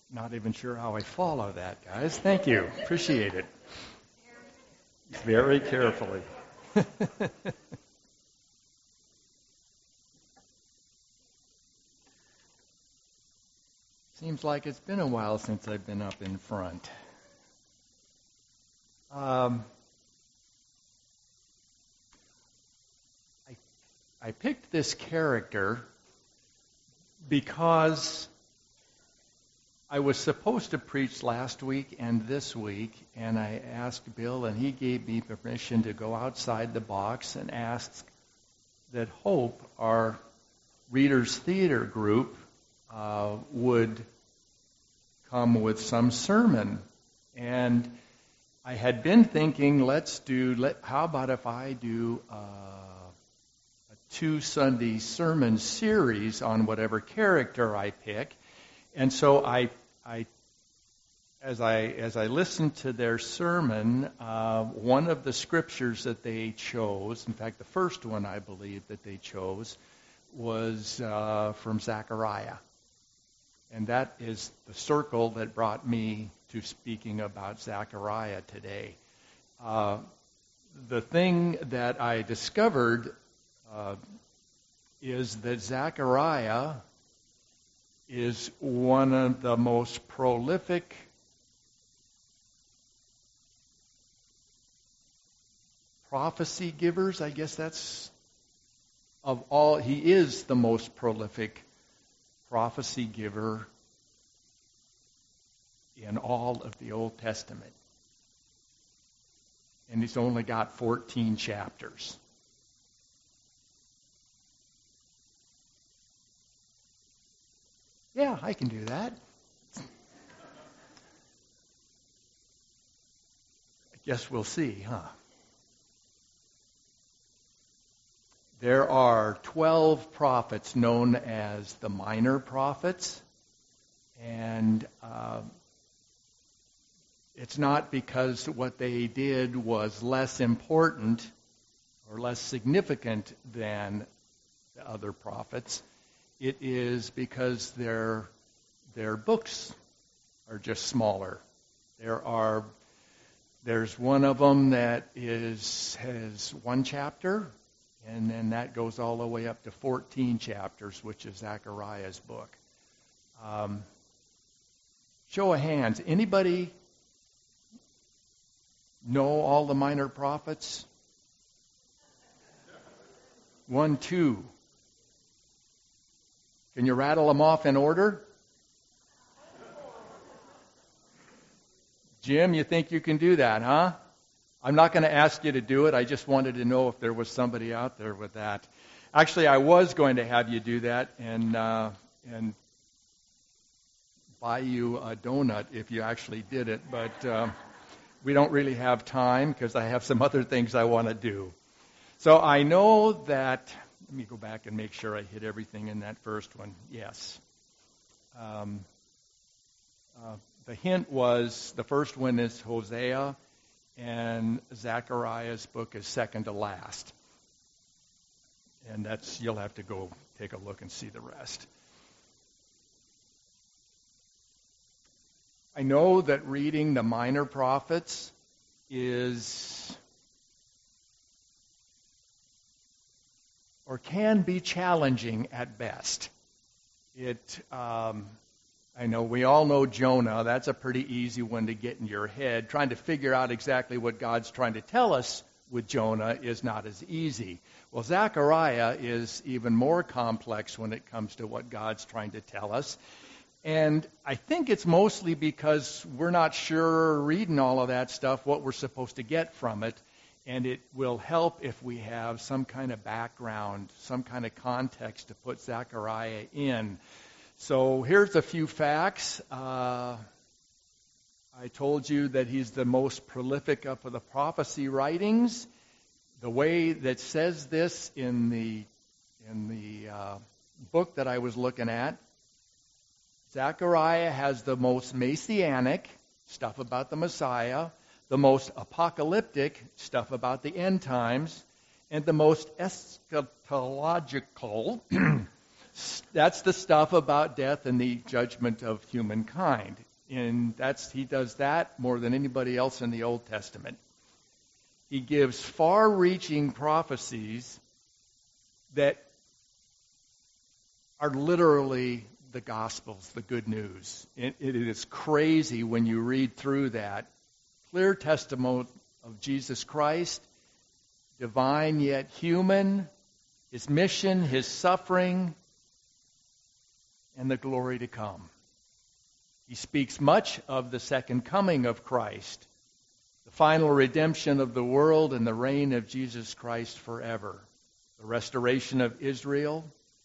Not even sure how I follow that, guys. Thank you. Appreciate it. Very carefully. Seems like it's been a while since I've been up in front. I picked this character because I was supposed to preach last week and this week, and I asked Bill, and he gave me permission to go outside the box and ask that Hope, our Readers Theater group, would come with some sermon. And I had been thinking, how about if I do a 2-Sunday sermon series on whatever character I pick. And so as I listened to their sermon, one of the scriptures that they chose, in fact, the first one I believe that they chose, was from Zechariah. And that is the circle that brought me to speaking about Zechariah today. The thing that I discovered is that Zechariah is one of the most prolific prophecy givers. I guess that's of all. He is the most prolific prophecy giver in all of the Old Testament. And he's only got 14 chapters. Yeah, I can do that. I guess we'll see, huh? There are 12 prophets known as the minor prophets, and it's not because what they did was less important or less significant than the other prophets. It is because their books are just smaller. There's one of them that has one chapter, and then that goes all the way up to 14 chapters, which is Zechariah's book. Show of hands. Anybody know all the minor prophets? 1, 2. Can you rattle them off in order? Jim, you think you can do that, huh? I'm not going to ask you to do it. I just wanted to know if there was somebody out there with that. Actually, I was going to have you do that and buy you a donut if you actually did it, but we don't really have time because I have some other things I want to do. So I know that. Let me go back and make sure I hit everything in that first one. Yes. The hint was the first one is Hosea, and Zechariah's book is second to last. And you'll have to go take a look and see the rest. I know that reading the minor prophets is or can be challenging at best. I know we all know Jonah. That's a pretty easy one to get in your head. Trying to figure out exactly what God's trying to tell us with Jonah is not as easy. Well, Zechariah is even more complex when it comes to what God's trying to tell us. And I think it's mostly because we're not sure, reading all of that stuff, what we're supposed to get from it. And it will help if we have some kind of background, some kind of context to put Zechariah in. So here's a few facts. I told you that he's the most prolific of the prophecy writings. The way that says this in the book that I was looking at, Zechariah has the most messianic stuff about the Messiah, the most apocalyptic stuff about the end times, and the most eschatological That's the stuff about death and the judgment of humankind. And he does that more than anybody else in the Old Testament. He gives far-reaching prophecies that are literally the Gospels, the good news. It is crazy when you read through that. Clear testimony of Jesus Christ, divine yet human, his mission, his suffering, and the glory to come. He speaks much of the second coming of Christ, the final redemption of the world and the reign of Jesus Christ forever, the restoration of Israel,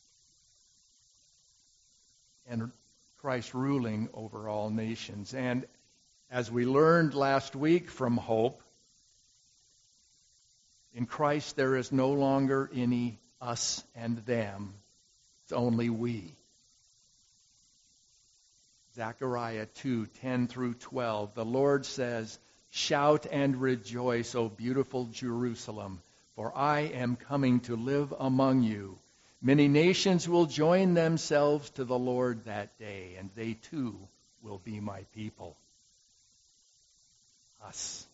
and Christ ruling over all nations. And as we learned last week from Hope, in Christ there is no longer any us and them. It's only we. Zechariah 2:10 through 12. The Lord says, "Shout and rejoice, O beautiful Jerusalem, for I am coming to live among you. Many nations will join themselves to the Lord that day, and they too will be my people." Us.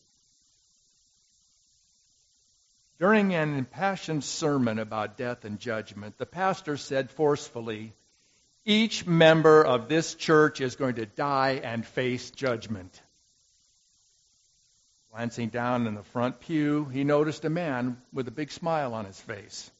During an impassioned sermon about death and judgment, the pastor said forcefully, "Each member of this church is going to die and face judgment." Glancing down in the front pew, he noticed a man with a big smile on his face.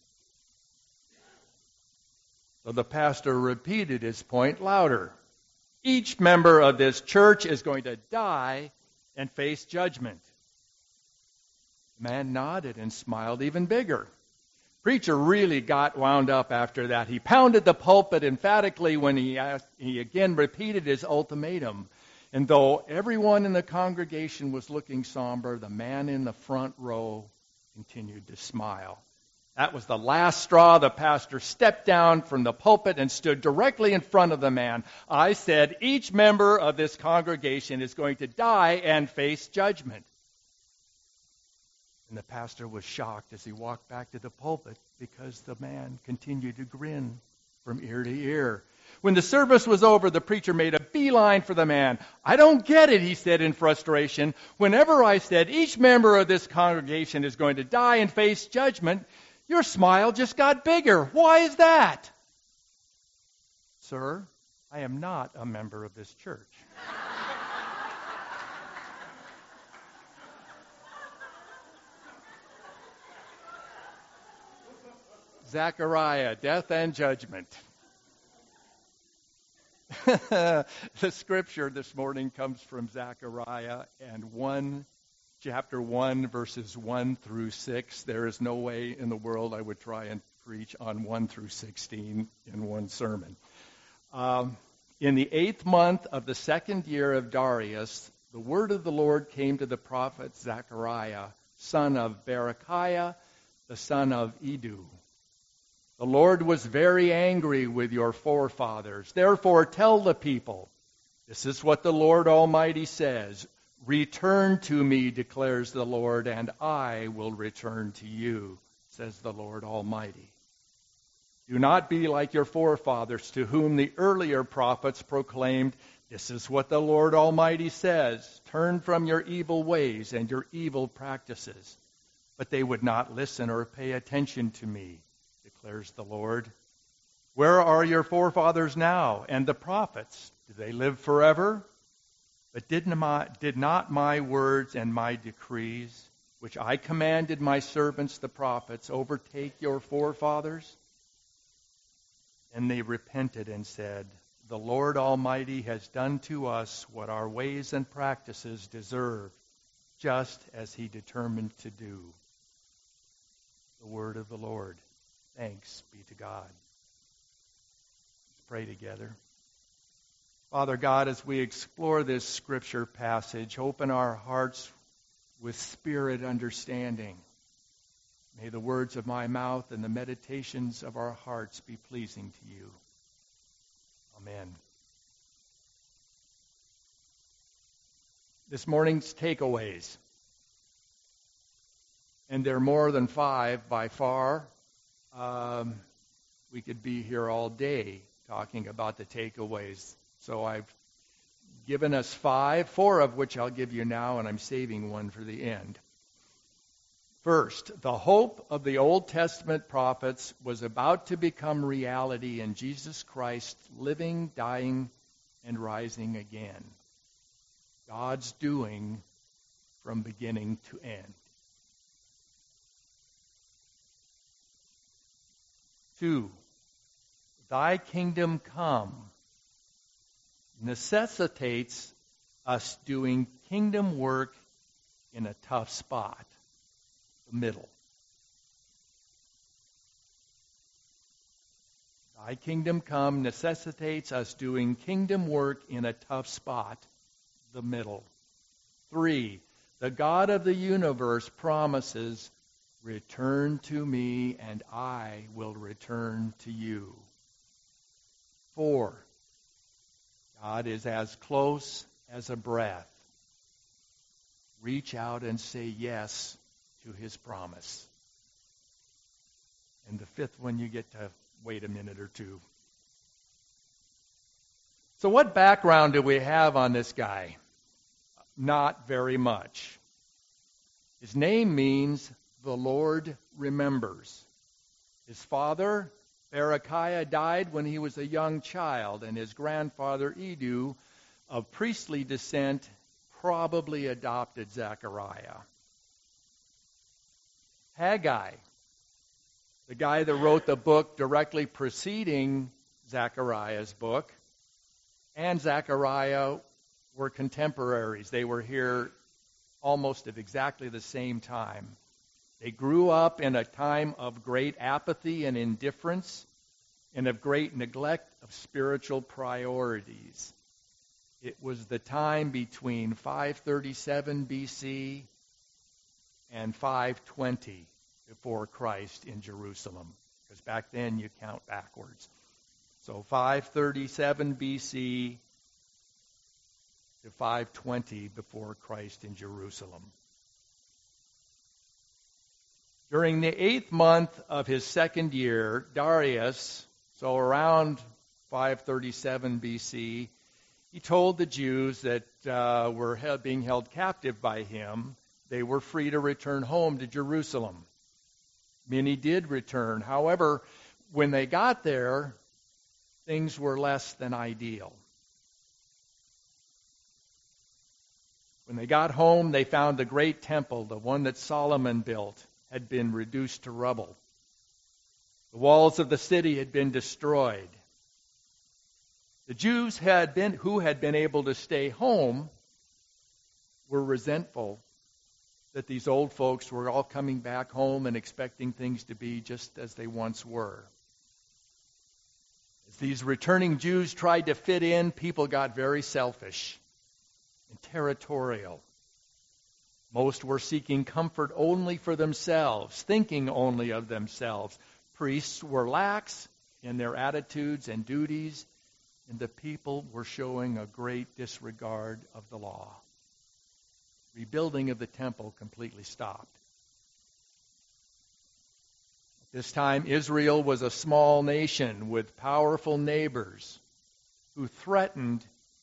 So the pastor repeated his point louder. Each member of this church is going to die and face judgment. The man nodded and smiled even bigger. Preacher really got wound up after that. He pounded the pulpit emphatically when he again repeated his ultimatum. And though everyone in the congregation was looking somber, the man in the front row continued to smile. That was the last straw. The pastor stepped down from the pulpit and stood directly in front of the man. I said, each member of this congregation is going to die and face judgment. And the pastor was shocked as he walked back to the pulpit because the man continued to grin from ear to ear. When the service was over, the preacher made a beeline for the man. "I don't get it," he said in frustration. "Whenever I said each member of this congregation is going to die and face judgment, your smile just got bigger. Why is that?" "Sir, I am not a member of this church." Zechariah, death and judgment. The scripture this morning comes from Zechariah and chapter 1, verses 1 through 6. There is no way in the world I would try and preach on 1 through 16 in one sermon. In the 8th month of the 2nd year of Darius, the word of the Lord came to the prophet Zechariah, son of Berechiah, the son of Iddo. "The Lord was very angry with your forefathers. Therefore tell the people, this is what the Lord Almighty says. Return to me, declares the Lord, and I will return to you, says the Lord Almighty. Do not be like your forefathers, to whom the earlier prophets proclaimed, this is what the Lord Almighty says. Turn from your evil ways and your evil practices. But they would not listen or pay attention to me, declares the Lord. Where are your forefathers now, and the prophets? Do they live forever? But did not my words and my decrees, which I commanded my servants the prophets, overtake your forefathers?" And they repented and said, "The Lord Almighty has done to us what our ways and practices deserve, just as he determined to do." The word of the Lord. Thanks be to God. Let's pray together. Father God, as we explore this scripture passage, open our hearts with spirit understanding. May the words of my mouth and the meditations of our hearts be pleasing to you. Amen. This morning's takeaways. And there are more than 5 by far. we could be here all day talking about the takeaways. So I've given us 5, 4 of which I'll give you now, and I'm saving one for the end. First, the hope of the Old Testament prophets was about to become reality in Jesus Christ, living, dying, and rising again. God's doing from beginning to end. 2, thy kingdom come necessitates us doing kingdom work in a tough spot, the middle. Thy kingdom come necessitates us doing kingdom work in a tough spot, the middle. 3, the God of the universe promises, return to me and I will return to you. 4, God is as close as a breath. Reach out and say yes to his promise. And the 5th one, you get to wait a minute or two. So what background do we have on this guy? Not very much. His name means the Lord remembers. His father, Berechiah, died when he was a young child, and his grandfather, Edu, of priestly descent, probably adopted Zechariah. Haggai, the guy that wrote the book directly preceding Zechariah's book, and Zechariah were contemporaries. They were here almost at exactly the same time. They grew up in a time of great apathy and indifference and of great neglect of spiritual priorities. It was the time between 537 BC and 520 before Christ in Jerusalem, because back then you count backwards. So 537 BC to 520 before Christ in Jerusalem. During the 8th month of his 2nd year, Darius, so around 537 BC, he told the Jews that were being held captive by him, they were free to return home to Jerusalem. Many did return. However, when they got there, things were less than ideal. When they got home, they found the great temple, the one that Solomon built, had been reduced to rubble. The walls of the city had been destroyed. The Jews who had been able to stay home were resentful that these old folks were all coming back home and expecting things to be just as they once were. As these returning Jews tried to fit in, people got very selfish and territorial. Most were seeking comfort only for themselves, thinking only of themselves. Priests were lax in their attitudes and duties, and the people were showing a great disregard of the law. Rebuilding of the temple completely stopped. At this time, Israel was a small nation with powerful neighbors who threatened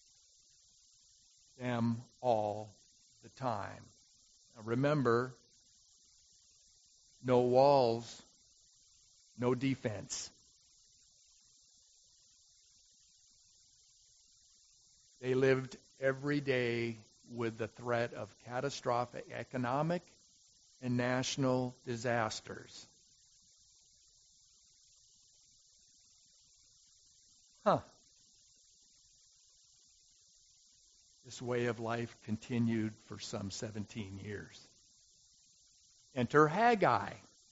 them all the time. Now remember, no walls, no defense. They lived every day with the threat of catastrophic economic and national disasters. This way of life continued for some 17 years. Enter Haggai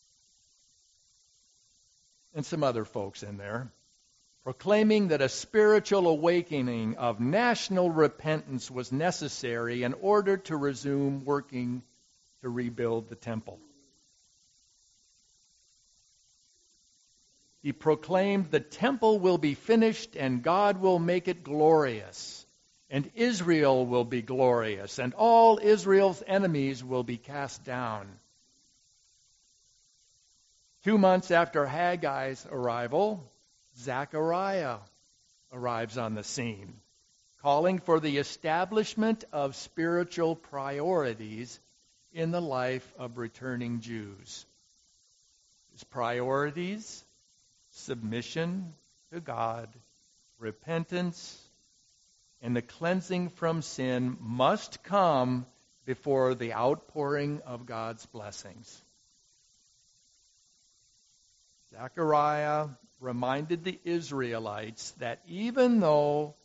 and some other folks in there, proclaiming that a spiritual awakening of national repentance was necessary in order to resume working to rebuild the temple. He proclaimed the temple will be finished and God will make it glorious. And Israel will be glorious, and all Israel's enemies will be cast down. 2 months after Haggai's arrival, Zechariah arrives on the scene, calling for the establishment of spiritual priorities in the life of returning Jews. His priorities: submission to God, repentance, and the cleansing from sin must come before the outpouring of God's blessings. Zechariah reminded the Israelites that even though,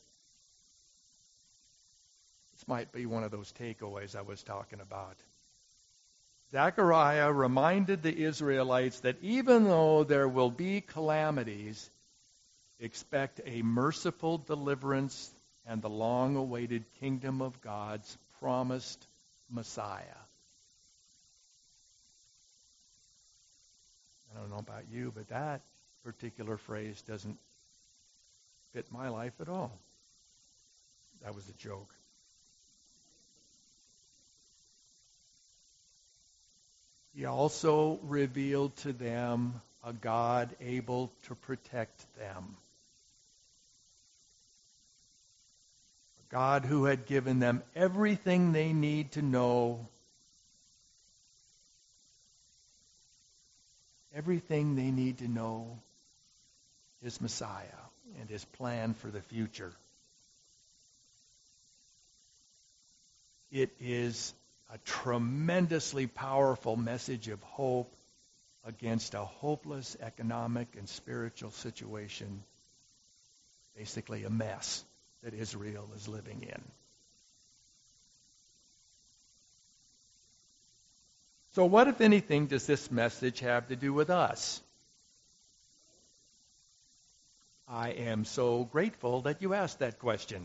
this might be one of those takeaways I was talking about, Zechariah reminded the Israelites that even though there will be calamities, expect a merciful deliverance and the long-awaited kingdom of God's promised Messiah. I don't know about you, but that particular phrase doesn't fit my life at all. That was a joke. He also revealed to them a God able to protect them. A God who had given them everything they need to know, everything they need to know His Messiah and His plan for the future. It is a tremendously powerful message of hope against a hopeless economic and spiritual situation, basically a mess that Israel is living in. So what, if anything, does this message have to do with us? I am so grateful that you asked that question.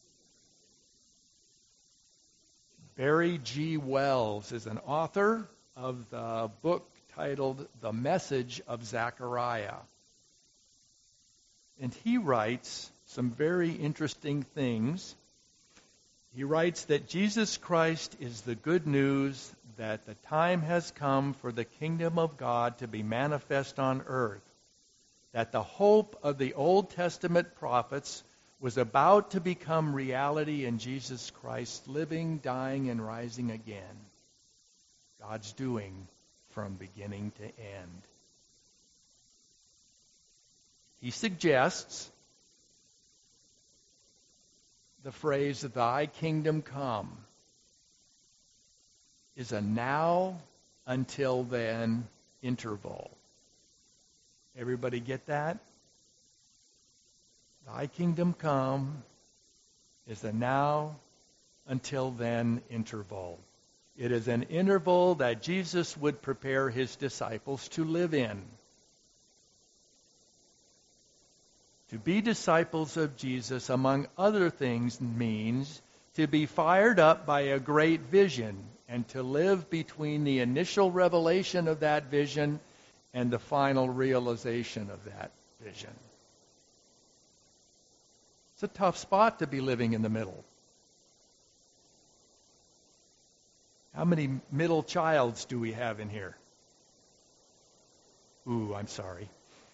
Barry G. Wells is an author of the book titled The Message of Zechariah. And he writes some very interesting things. He writes that Jesus Christ is the good news that the time has come for the kingdom of God to be manifest on earth, that the hope of the Old Testament prophets was about to become reality in Jesus Christ, living, dying, and rising again. God's doing from beginning to end. He suggests the phrase, "Thy kingdom come," is a now until then interval. Everybody get that? Thy kingdom come is a now until then interval. It is an interval that Jesus would prepare His disciples to live in. To be disciples of Jesus, among other things, means to be fired up by a great vision and to live between the initial revelation of that vision and the final realization of that vision. It's a tough spot to be living in the middle. How many middle childs do we have in here? Ooh, I'm sorry.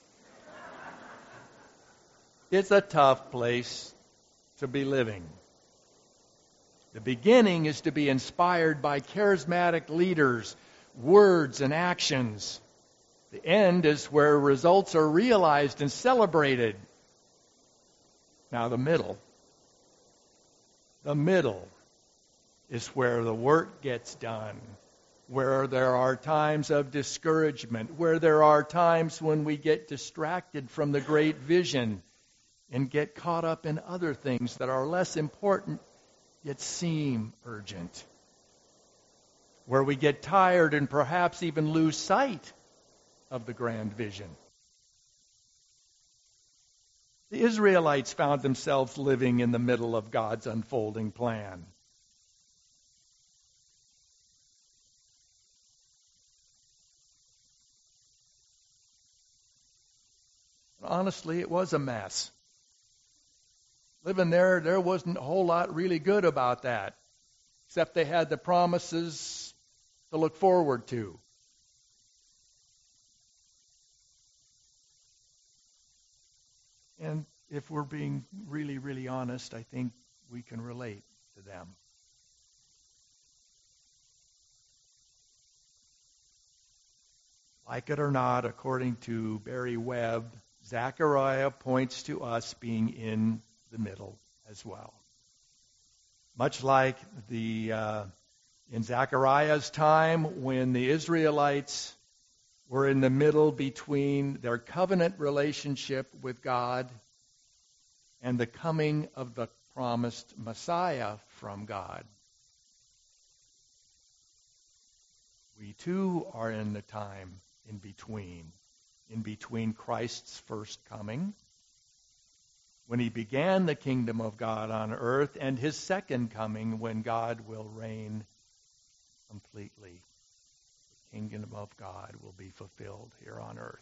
It's a tough place to be living. The beginning is to be inspired by charismatic leaders, words, and actions. The end is where results are realized and celebrated. Now the middle is where the work gets done, where there are times of discouragement, where there are times when we get distracted from the great vision and get caught up in other things that are less important yet seem urgent, where we get tired and perhaps even lose sight of the grand vision. The Israelites found themselves living in the middle of God's unfolding plan. Honestly, it was a mess. Living there wasn't a whole lot really good about that, except they had the promises to look forward to. And if we're being really, really honest, I think we can relate to them. Like it or not, according to Barry Webb, Zechariah points to us being in the middle as well. Much like in Zechariah's time, when the Israelites were in the middle between their covenant relationship with God and the coming of the promised Messiah from God. We too are in the time in between Christ's first coming, when he began the kingdom of God on earth, and his second coming, when God will reign completely. The kingdom of God will be fulfilled here on earth.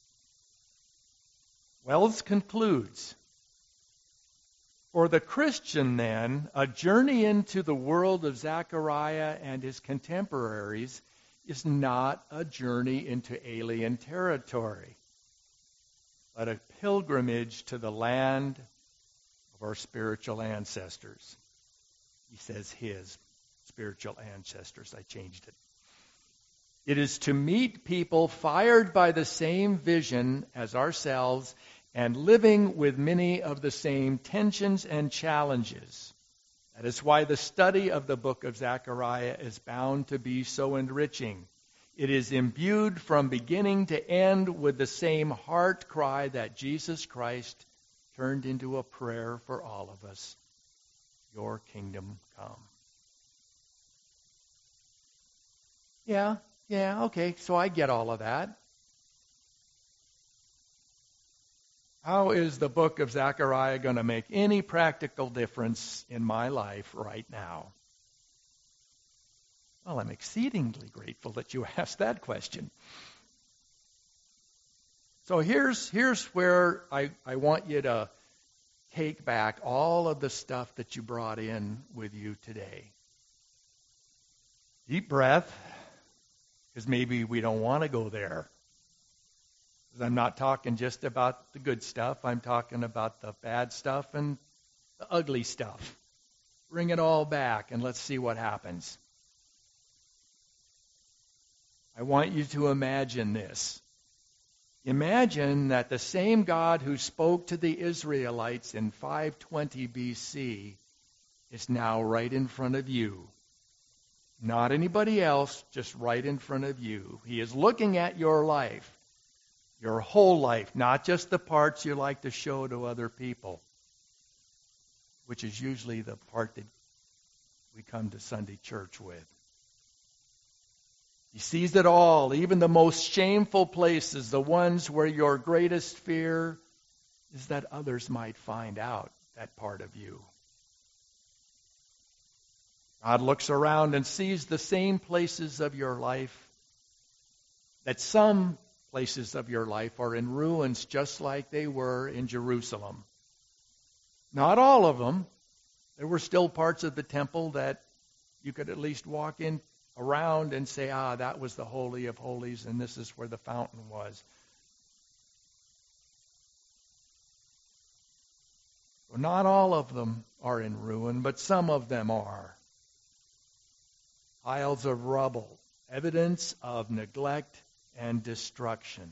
Wells concludes, for the Christian, then, a journey into the world of Zechariah and his contemporaries is not a journey into alien territory, but a pilgrimage to the land of our spiritual ancestors. He says his spiritual ancestors. I changed it. It is to meet people fired by the same vision as ourselves and living with many of the same tensions and challenges. That is why the study of the book of Zechariah is bound to be so enriching. It is imbued from beginning to end with the same heart cry that Jesus Christ turned into a prayer for all of us. Your kingdom come. Yeah, okay, so I get all of that. How is the book of Zechariah going to make any practical difference in my life right now? Well, I'm exceedingly grateful that you asked that question. So here's where I want you to take back all of the stuff that you brought in with you today. Deep breath, because maybe we don't want to go there. I'm not talking just about the good stuff. I'm talking about the bad stuff and the ugly stuff. Bring it all back and let's see what happens. I want you to imagine this. Imagine that the same God who spoke to the Israelites in 520 BC is now right in front of you. Not anybody else, just right in front of you. He is looking at your life. Your whole life, not just the parts you like to show to other people, which is usually the part that we come to Sunday church with. He sees it all, even the most shameful places, the ones where your greatest fear is that others might find out that part of you. God looks around and sees the same places of your life, that some places of your life are in ruins just like they were in Jerusalem. Not all of them. There were still parts of the temple that you could at least walk in around and say, that was the Holy of Holies and this is where the fountain was. Well, not all of them are in ruin, but some of them are. Piles of rubble, evidence of neglect and destruction.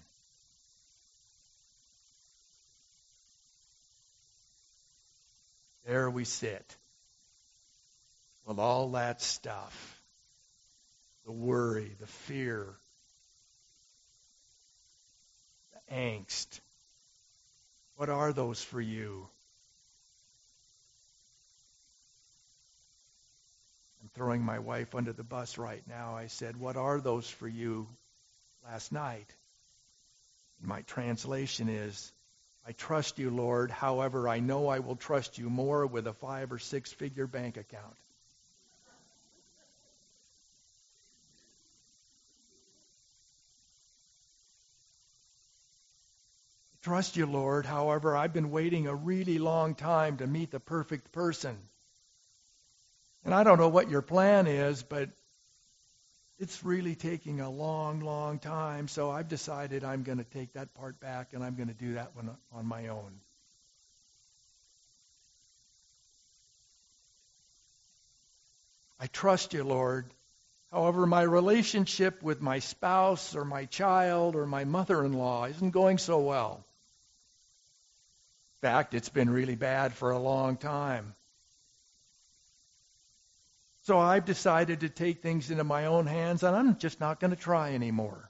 There we sit with all that stuff, the worry, the fear, the angst. What are those for you? I'm throwing my wife under the bus right now. I said, what are those for you? Last night. My translation is, I trust you, Lord. However, I know I will trust you more with a 5 or 6 figure bank account. I trust you, Lord. However, I've been waiting a really long time to meet the perfect person. And I don't know what your plan is, but it's really taking a long, long time, so I've decided I'm going to take that part back and I'm going to do that one on my own. I trust you, Lord. However, my relationship with my spouse or my child or my mother-in-law isn't going so well. In fact, it's been really bad for a long time. So I've decided to take things into my own hands, and I'm just not going to try anymore.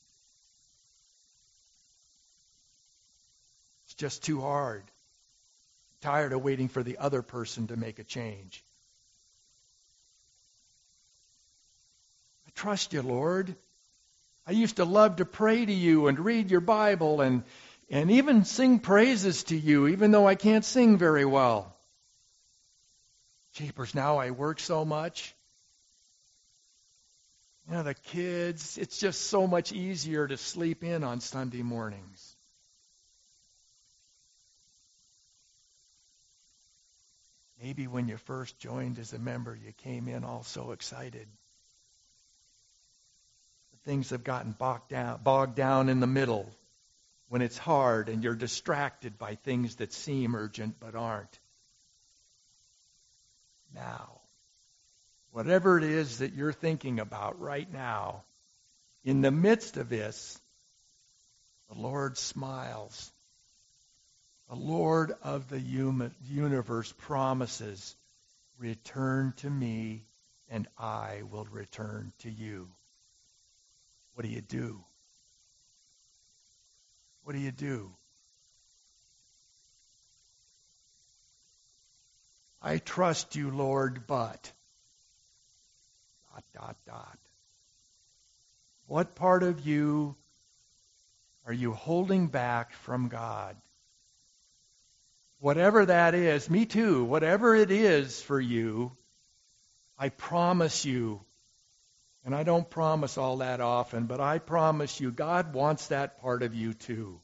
It's just too hard. I'm tired of waiting for the other person to make a change. I trust you, Lord. I used to love to pray to you and read your Bible and even sing praises to you, even though I can't sing very well. Jeepers, now I work so much. You know, the kids, it's just so much easier to sleep in on Sunday mornings. Maybe when you first joined as a member, you came in all so excited. But things have gotten bogged down in the middle when it's hard and you're distracted by things that seem urgent but aren't. Now, whatever it is that you're thinking about right now, in the midst of this, the Lord smiles. The Lord of the universe promises, return to me and I will return to you. What do you do? What do you do? I trust you, Lord, but... ... What part of you are you holding back from God? Whatever that is, me too, whatever it is for you, I promise you, and I don't promise all that often, but I promise you, God wants that part of you too.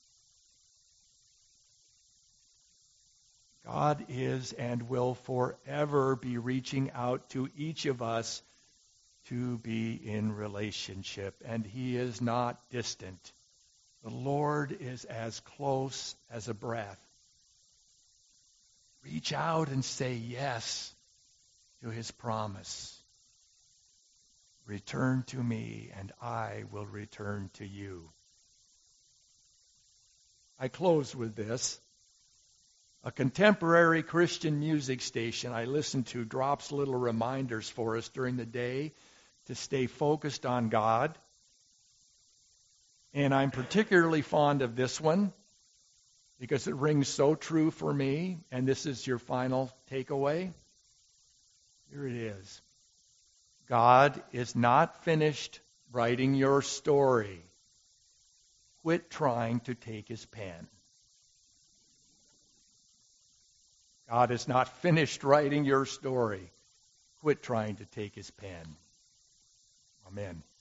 God is and will forever be reaching out to each of us to be in relationship, and He is not distant. The Lord is as close as a breath. Reach out and say yes to His promise. Return to me, and I will return to you. I close with this. A contemporary Christian music station I listen to drops little reminders for us during the day to stay focused on God. And I'm particularly fond of this one because it rings so true for me. And this is your final takeaway. Here it is. God is not finished writing your story. Quit trying to take His pen. God is not finished writing your story. Quit trying to take His pen. Amen.